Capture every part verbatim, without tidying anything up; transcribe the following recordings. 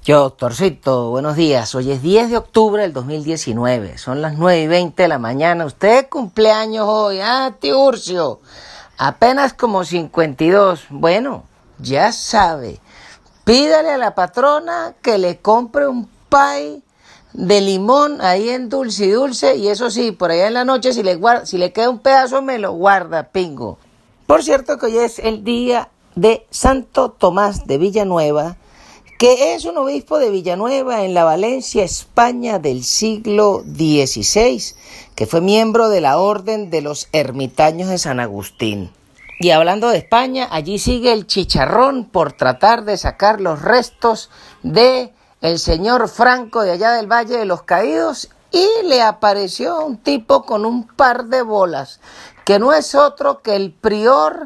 Yo, doctorcito, buenos días. Hoy es diez de octubre del dos mil diecinueve. Son las nueve y veinte de la mañana. Usted cumpleaños hoy. Ah, Tiburcio. Apenas como cincuenta y dos. Bueno, ya sabe. Pídale a la patrona que le compre un pie de limón ahí en Dulce y Dulce. Y eso sí, por allá en la noche, si le, guarda, si le queda un pedazo, me lo guarda, pingo. Por cierto que hoy es el día de Santo Tomás de Villanueva, que es un obispo de Villanueva en la Valencia, España, del siglo dieciséis, que fue miembro de la Orden de los Ermitaños de San Agustín. Y hablando de España, allí sigue el chicharrón por tratar de sacar los restos de el señor Franco de allá del Valle de los Caídos, y le apareció un tipo con un par de bolas, que no es otro que el prior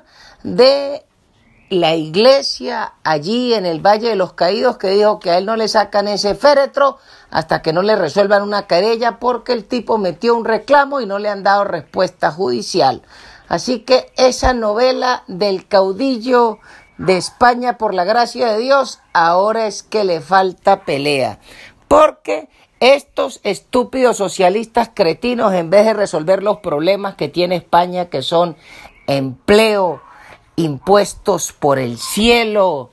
de la iglesia allí en el Valle de los Caídos, que dijo que a él no le sacan ese féretro hasta que no le resuelvan una querella, porque el tipo metió un reclamo y no le han dado respuesta judicial. Así que esa novela del caudillo de España, por la gracia de Dios, ahora es que le falta pelea, porque estos estúpidos socialistas cretinos, en vez de resolver los problemas que tiene España, que son empleo, impuestos por el cielo,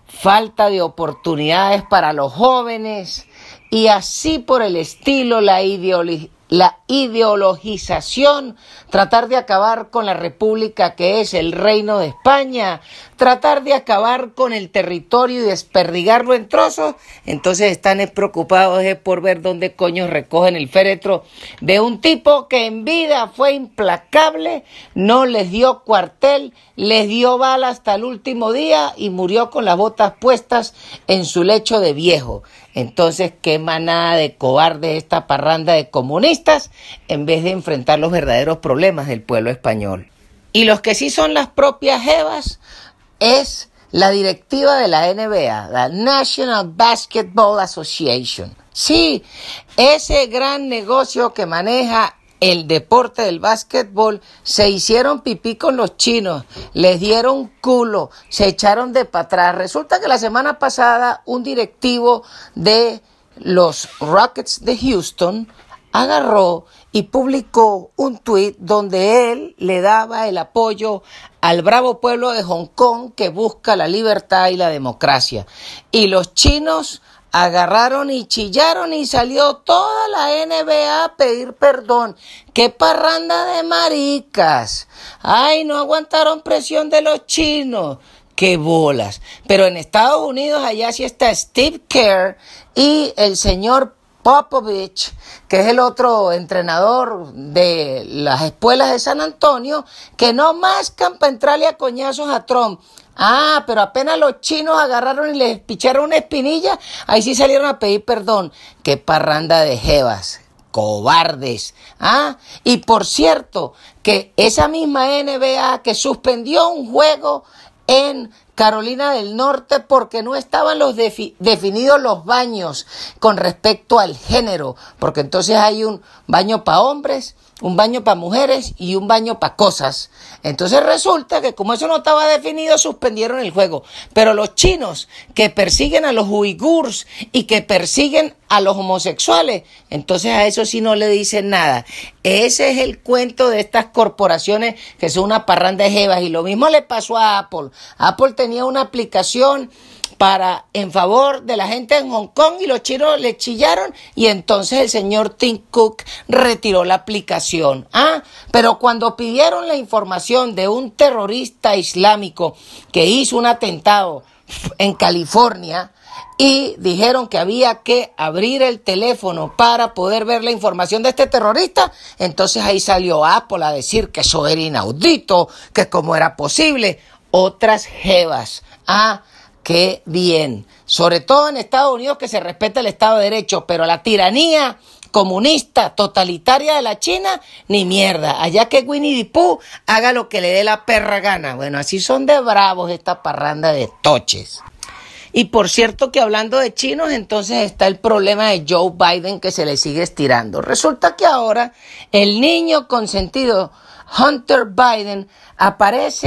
falta de oportunidades para los jóvenes y así por el estilo, la ideología, la ideologización, tratar de acabar con la república que es el Reino de España, tratar de acabar con el territorio y desperdigarlo en trozos. Entonces están preocupados por ver dónde coño recogen el féretro de un tipo que en vida fue implacable, no les dio cuartel, les dio bala hasta el último día y murió con las botas puestas en su lecho de viejo. Entonces, qué manada de cobardes esta parranda de comunistas, en vez de enfrentar los verdaderos problemas del pueblo español. Y los que sí son las propias jevas es la directiva de la N B A, la National Basketball Association. Sí, ese gran negocio que maneja el deporte del básquetbol, se hicieron pipí con los chinos, les dieron culo, se echaron de para atrás. Resulta que la semana pasada un directivo de los Rockets de Houston agarró y publicó un tuit donde él le daba el apoyo al bravo pueblo de Hong Kong que busca la libertad y la democracia. Y los chinos agarraron y chillaron y salió toda la N B A a pedir perdón. ¡Qué parranda de maricas! ¡Ay, no aguantaron presión de los chinos! ¡Qué bolas! Pero en Estados Unidos allá sí está Steve Kerr y el señor Popovich, que es el otro entrenador de las espuelas de San Antonio, que no mascan para entrarle a coñazos a Trump. Ah, pero apenas los chinos agarraron y les picharon una espinilla, ahí sí salieron a pedir perdón. ¡Qué parranda de jevas! ¡Cobardes! Ah, y por cierto, que esa misma N B A que suspendió un juego en Carolina del Norte porque no estaban los defi- definidos los baños con respecto al género, porque entonces hay un baño para hombres, un baño para mujeres y un baño para cosas. Entonces resulta que como eso no estaba definido, suspendieron el juego. Pero los chinos que persiguen a los uigurs y que persiguen a los homosexuales, entonces a eso sí no le dicen nada. Ese es el cuento de estas corporaciones que son una parranda de jevas. Y lo mismo le pasó a Apple. Apple tenía una aplicación para en favor de la gente en Hong Kong y los chinos le chillaron y entonces el señor Tim Cook retiró la aplicación. Ah, pero cuando pidieron la información de un terrorista islámico que hizo un atentado en California y dijeron que había que abrir el teléfono para poder ver la información de este terrorista, entonces ahí salió Apple a decir que eso era inaudito, que cómo era posible. Otras jevas. Ah, qué bien. Sobre todo en Estados Unidos, que se respeta el Estado de Derecho, pero la tiranía comunista, totalitaria de la China, ni mierda. Allá que Winnie the Pooh haga lo que le dé la perra gana. Bueno, así son de bravos esta parranda de toches. Y por cierto que hablando de chinos, entonces está el problema de Joe Biden que se le sigue estirando. Resulta que ahora el niño consentido Hunter Biden aparece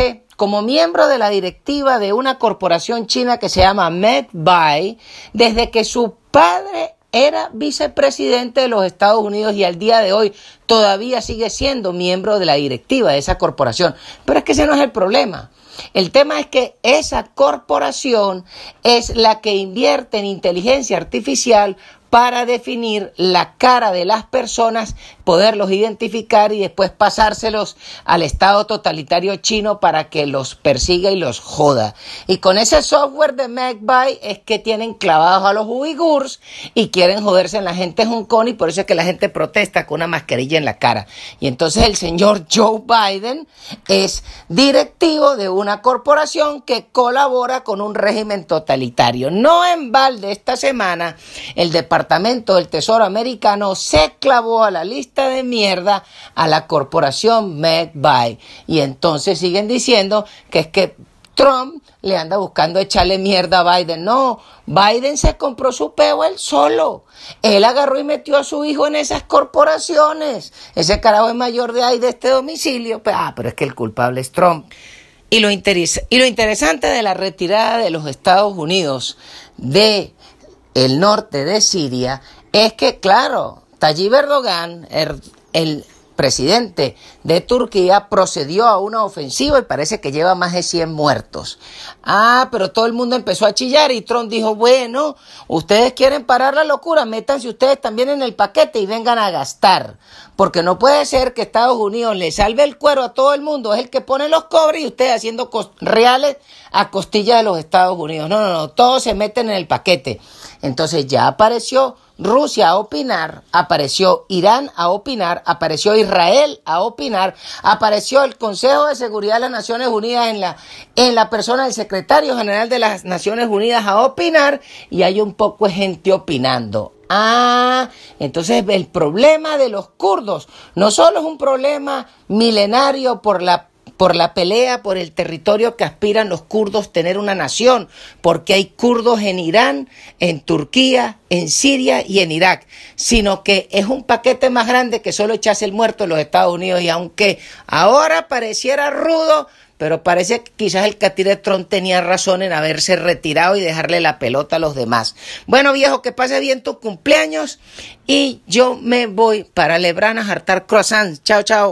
como miembro de la directiva de una corporación china que se llama MedBuy, desde que su padre era vicepresidente de los Estados Unidos y al día de hoy todavía sigue siendo miembro de la directiva de esa corporación. Pero es que ese no es el problema. El tema es que esa corporación es la que invierte en inteligencia artificial para definir la cara de las personas, poderlos identificar y después pasárselos al Estado totalitario chino para que los persiga y los joda. Y con ese software de MedBuy es que tienen clavados a los uigurs y quieren joderse en la gente de Hong Kong, y por eso es que la gente protesta con una mascarilla en la cara. Y entonces el señor Joe Biden es directivo de una corporación que colabora con un régimen totalitario. No en balde esta semana el Departamento del Tesoro americano se clavó a la lista de mierda a la corporación MedBuy. Y entonces siguen diciendo que es que Trump le anda buscando echarle mierda a Biden. No, Biden se compró su peo él solo. Él agarró y metió a su hijo en esas corporaciones. Ese carajo es mayor de ahí de este domicilio. Ah, pero es que el culpable es Trump. Y lo, interes- y lo interesante de la retirada de los Estados Unidos de el norte de Siria es que, claro, Tayyip Erdogan, el, el presidente de Turquía, procedió a una ofensiva y parece que lleva más de cien muertos. Ah, pero todo el mundo empezó a chillar y Trump dijo, bueno, ustedes quieren parar la locura, métanse ustedes también en el paquete y vengan a gastar. Porque no puede ser que Estados Unidos le salve el cuero a todo el mundo, es el que pone los cobres y ustedes haciendo reales a costillas de los Estados Unidos. No, no, no, todos se meten en el paquete. Entonces ya apareció Rusia a opinar, apareció Irán a opinar, apareció Israel a opinar, apareció el Consejo de Seguridad de las Naciones Unidas en la, en la persona del secretario general de las Naciones Unidas a opinar, y hay un poco de gente opinando. Ah, entonces el problema de los kurdos no solo es un problema milenario por la por la pelea por el territorio que aspiran los kurdos tener una nación, porque hay kurdos en Irán, en Turquía, en Siria y en Irak, sino que es un paquete más grande que solo echarse el muerto en los Estados Unidos. Y aunque ahora pareciera rudo, pero parece que quizás el catire Trump tenía razón en haberse retirado y dejarle la pelota a los demás. Bueno, viejo, que pase bien tu cumpleaños y yo me voy para Lebrana a hartar croissants. Chao, chao.